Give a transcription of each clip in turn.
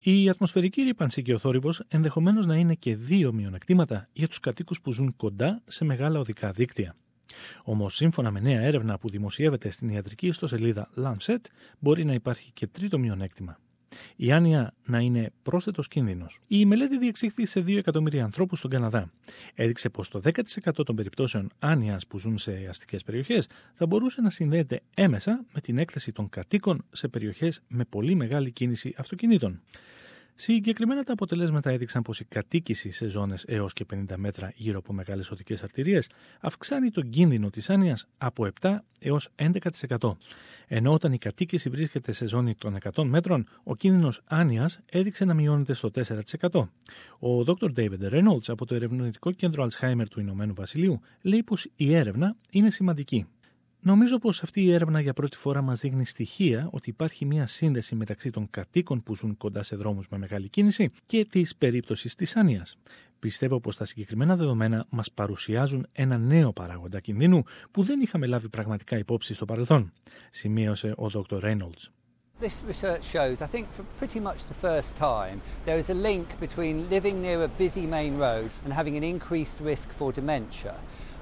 Η ατμοσφαιρική ρύπανση και ο θόρυβος ενδεχομένως να είναι και δύο μειονεκτήματα για τους κατοίκους που ζουν κοντά σε μεγάλα οδικά δίκτυα. Όμως, σύμφωνα με νέα έρευνα που δημοσιεύεται στην ιατρική ιστοσελίδα Lancet, μπορεί να υπάρχει και τρίτο μειονέκτημα. Η άνοια να είναι πρόσθετος κίνδυνος. Η μελέτη διεξήχθη σε 2 εκατομμύρια ανθρώπους στον Καναδά. Έδειξε πως το 10% των περιπτώσεων άνοιας που ζουν σε αστικές περιοχές θα μπορούσε να συνδέεται έμεσα με την έκθεση των κατοίκων σε περιοχές με πολύ μεγάλη κίνηση αυτοκινήτων. Συγκεκριμένα τα αποτελέσματα έδειξαν πως η κατοίκηση σε ζώνες έως και 50 μέτρα γύρω από μεγάλες οδικές αρτηρίες αυξάνει τον κίνδυνο της άνοιας από 7 έως 11%. Ενώ όταν η κατοίκηση βρίσκεται σε ζώνη των 100 μέτρων, ο κίνδυνος άνοιας έδειξε να μειώνεται στο 4%. Ο Dr. David Reynolds από το Ερευνητικό Κέντρο Alzheimer του Ηνωμένου Βασιλείου λέει πως η έρευνα είναι σημαντική. Νομίζω πως αυτή η έρευνα για πρώτη φορά μας δείχνει στοιχεία ότι υπάρχει μια σύνδεση μεταξύ των κατοίκων που ζουν κοντά σε δρόμους με μεγάλη κίνηση και της περίπτωσης της άνοιας. Πιστεύω πως τα συγκεκριμένα δεδομένα μας παρουσιάζουν ένα νέο παράγοντα κινδύνου που δεν είχαμε λάβει πραγματικά υπόψη στο παρελθόν, σημείωσε ο Dr. Reynolds. This research shows, I think for pretty much the first time, there is a link between living near a busy main road and having an increased risk for dementia,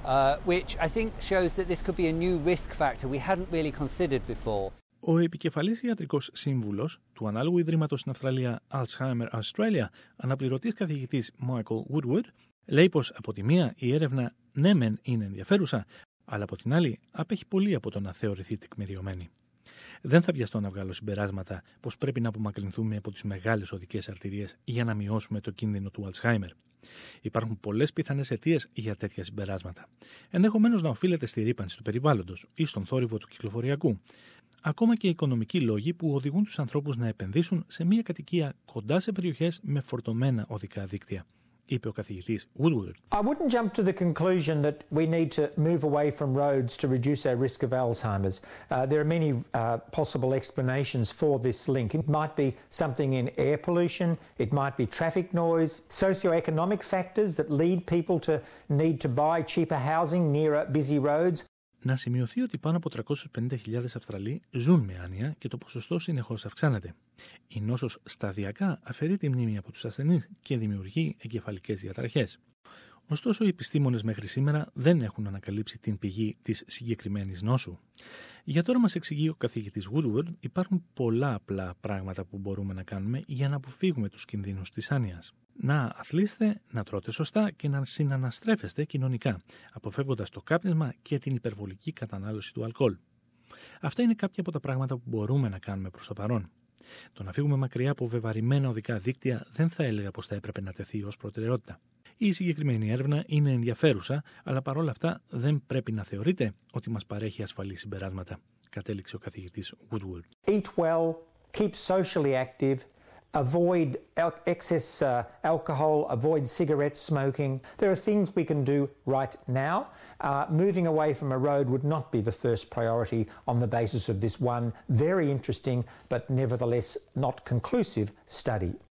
which I think shows that this could be a new risk factor we hadn't really considered before. Ο επικεφαλής ιατρικός σύμβουλος του ανάλογου ιδρύματος στην Αυστραλία Alzheimer Australia, αναπληρωτής καθηγητής Michael Woodward, λέει πως από τη μία η έρευνα ναι μεν είναι ενδιαφέρουσα, αλλά από την άλλη απέχει πολύ από το να θεωρηθεί τεκμηριωμένη. Δεν θα βιαστώ να βγάλω συμπεράσματα πως πρέπει να απομακρυνθούμε από τις μεγάλες οδικές αρτηρίες για να μειώσουμε το κίνδυνο του Alzheimer. Υπάρχουν πολλές πιθανές αιτίες για τέτοια συμπεράσματα. Ενδεχομένως να οφείλεται στη ρύπανση του περιβάλλοντος ή στον θόρυβο του κυκλοφοριακού. Ακόμα και οικονομικοί λόγοι που οδηγούν τους ανθρώπους να επενδύσουν σε μια κατοικία κοντά σε περιοχές με φορτωμένα οδικά δίκτυα, είπε ο καθηγητής Woodward. I wouldn't jump to the conclusion that we need to move away from roads to reduce our risk of Alzheimer's. There are many possible explanations for this link. It might be something in air pollution, it might be traffic noise, socioeconomic factors that lead people to need to buy cheaper housing near busy roads. Να σημειωθεί ότι πάνω από 350.000 Αυστραλοί ζουν με άνοια και το ποσοστό συνεχώς αυξάνεται. Η νόσος σταδιακά αφαιρεί τη μνήμη από τους ασθενείς και δημιουργεί εγκεφαλικές διαταραχές. Ωστόσο, οι επιστήμονες μέχρι σήμερα δεν έχουν ανακαλύψει την πηγή της συγκεκριμένης νόσου. Για τώρα μας εξηγεί ο καθηγητής Woodward, υπάρχουν πολλά απλά πράγματα που μπορούμε να κάνουμε για να αποφύγουμε τους κινδύνους της άνοιας. Να αθλείστε, να τρώτε σωστά και να συναναστρέφεστε κοινωνικά, αποφεύγοντας το κάπνισμα και την υπερβολική κατανάλωση του αλκοόλ. Αυτά είναι κάποια από τα πράγματα που μπορούμε να κάνουμε προς το παρόν. Το να φύγουμε μακριά από βεβαρημένα οδικά δίκτυα δεν θα έλεγα πως θα έπρεπε να τεθεί ως προτεραιότητα. Η συγκεκριμένη έρευνα είναι ενδιαφέρουσα, αλλά παρόλα αυτά δεν πρέπει να θεωρείται ότι μας παρέχει ασφαλή συμπεράσματα, κατέληξε ο καθηγητής Woodward. Eat well, keep socially active, avoid excess alcohol, avoid cigarette smoking. There are things we can do right now. Moving away from a road would not be the first priority on the basis of this one very interesting but nevertheless not conclusive study.